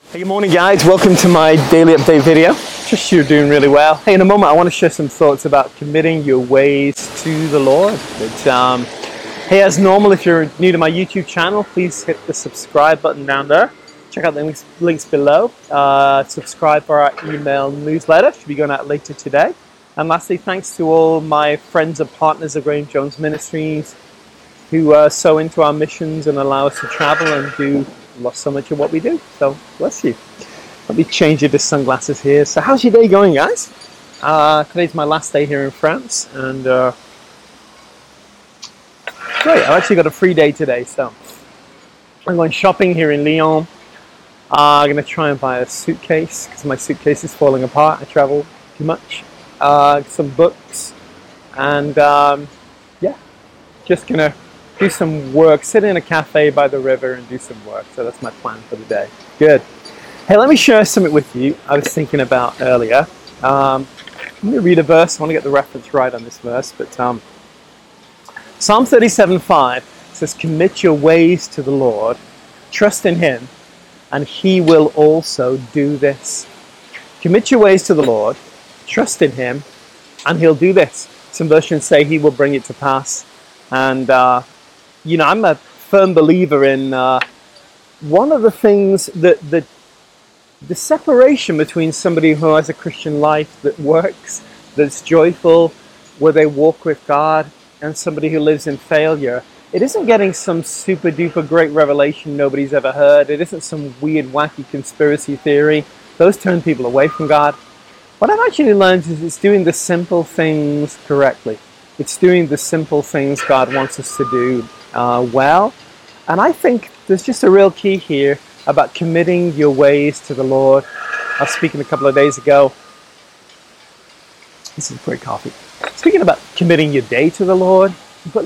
Hey, good morning guys, welcome to my daily update video. Just you're doing really well. Hey, in a moment I want to share some thoughts about committing your ways to the Lord. Hey, as normal, if you're new to my YouTube channel, please hit the subscribe button down there. Check out the links below. Subscribe for our email newsletter, should be going out later today. And lastly, thanks to all my friends and partners of Graham Jones Ministries who are so into our missions and allow us to travel and do so much of what we do. So bless you. Let me change into sunglasses here. So how's your day going, guys? Today's my last day here in France, and great. I've actually got a free day today, so I'm going shopping here in Lyon. I'm going to try and buy a suitcase because my suitcase is falling apart. I travel too much. Some books, and yeah, just gonna do some work, sit in a cafe by the river and do some work. So that's my plan for the day. Good. Hey, let me share something with you I was thinking about earlier. I'm going to read a verse. I want to get the reference right on this verse, but Psalm 37:5 says, "Commit your ways to the Lord, trust in Him, and He will also do this." Commit your ways to the Lord, trust in Him, and He'll do this. Some versions say He will bring it to pass. And you know, I'm a firm believer in one of the things that the separation between somebody who has a Christian life that works, that's joyful, where they walk with God, and somebody who lives in failure. It isn't getting some super duper great revelation nobody's ever heard. It isn't some weird wacky conspiracy theory. Those turn people away from God. What I've actually learned is it's doing the simple things correctly. It's doing the simple things God wants us to do well. And I think there's just a real key here about committing your ways to the Lord. I was speaking a couple of days ago. This is great coffee. Speaking about committing your day to the Lord, but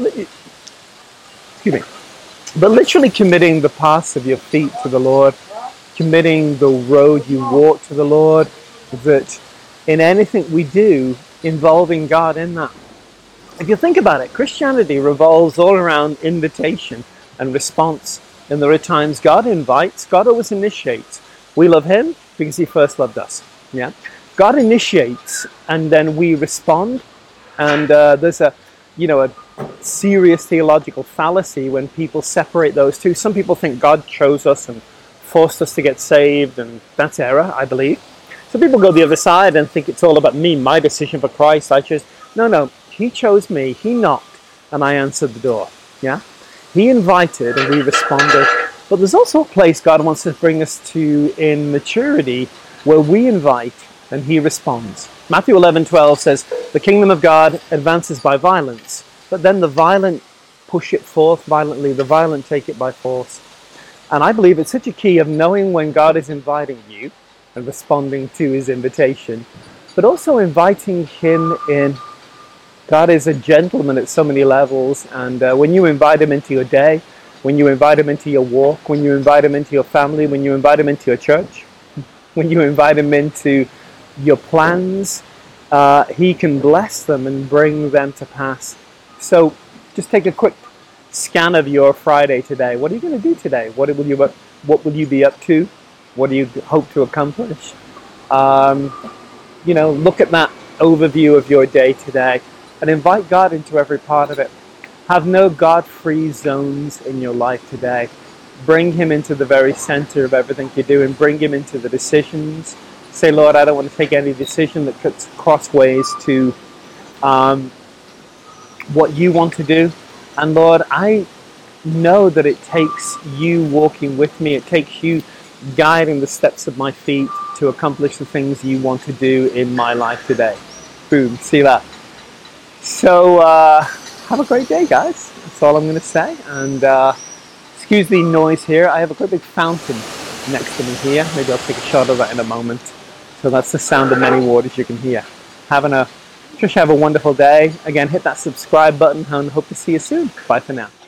literally committing the paths of your feet to the Lord, committing the road you walk to the Lord, that in anything we do, involving God in that. If you think about it, Christianity revolves all around invitation and response. And there are times God invites, God always initiates. We love Him because He first loved us. Yeah, God initiates, and then we respond. And there's a serious theological fallacy when people separate those two. Some people think God chose us and forced us to get saved, and that's error, I believe. Some people go the other side and think it's all about me, my decision for Christ. No. He chose me, He knocked, and I answered the door. Yeah? He invited and we responded. But there's also a place God wants to bring us to in maturity where we invite and He responds. Matthew 11:12 says, "The kingdom of God advances by violence, but then the violent push it forth violently, the violent take it by force." And I believe it's such a key of knowing when God is inviting you and responding to His invitation, but also inviting Him in. God is a gentleman at so many levels, and when you invite Him into your day, when you invite Him into your walk, when you invite Him into your family, when you invite Him into your church, when you invite Him into your plans, He can bless them and bring them to pass. So just take a quick scan of your Friday today. What are you going to do today? What will you be up to? What do you hope to accomplish? Look at that overview of your day today. And invite God into every part of it. Have no God-free zones in your life today. Bring Him into the very center of everything you do, and bring Him into the decisions. Say, Lord, I don't want to take any decision that cuts crossways to what You want to do. And Lord, I know that it takes You walking with me. It takes You guiding the steps of my feet to accomplish the things You want to do in my life today. Boom, see that? So, have a great day, guys. That's all I'm going to say. And excuse the noise here. I have a quite big fountain next to me here. Maybe I'll take a shot of that in a moment. So that's the sound of many waters you can hear. Have a wonderful day. Again, hit that subscribe button and hope to see you soon. Bye for now.